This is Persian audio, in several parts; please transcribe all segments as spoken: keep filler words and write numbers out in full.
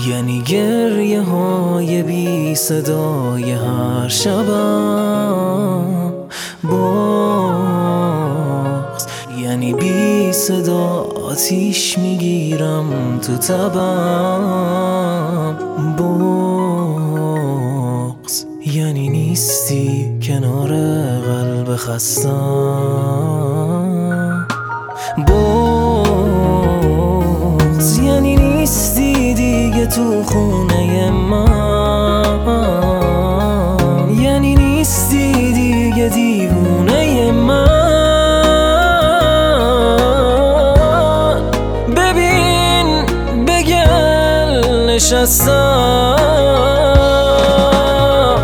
یعنی گریه های بی صدای هر شبم باز، یعنی بی صدا آتیش میگیرم تو تبم باز، یعنی نیستی کنار قلب خستم باز، یعنی نیستی دیگه تو خونه من، یعنی نیستی دیگه دیوونه من. ببین بگل نشستم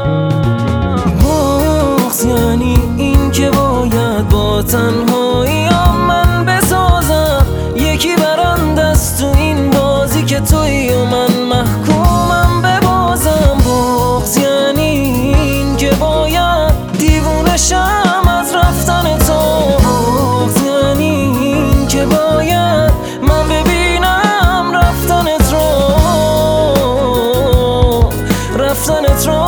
بغض، یعنی این که باید با تنهاییام من بسازم یکی برنده است تو این بازی که توی و من محکومم ببازم. بغض یعنی این که باید دیوونه شم از رفتن تو، بغض یعنی این که باید من ببینم رفتنت رو، رفتنت رو.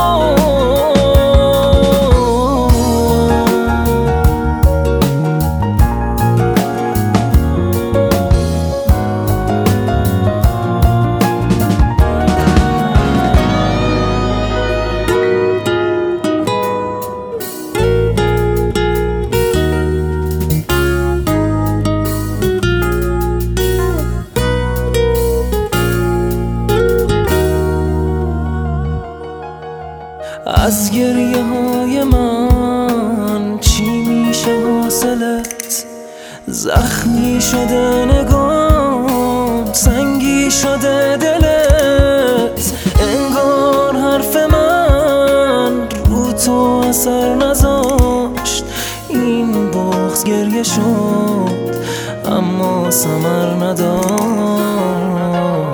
از گریه های من چی میشه حاصلت؟ زخمی شده نگام، سنگی شده دلت، انگار حرف من رو تو اثر نذاشت. این بغض گریه شد اما ثمر نداشت.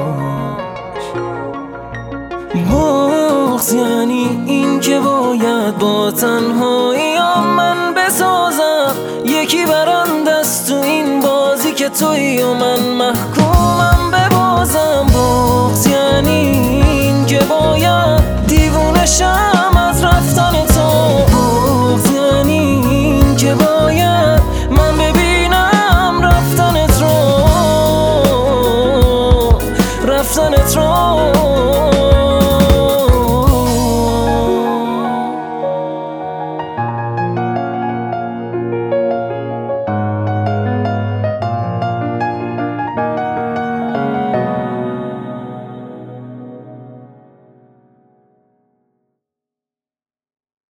بغض یعنی این که باید با تنهاییام من بسازم یکی برنده است تو این بازی که توی و من محکومم ببازم. بغض یعنی این که باید دیوونه شم از رفتن تو، بغض یعنی این که باید من ببینم رفتنت رو، رفتنت رو.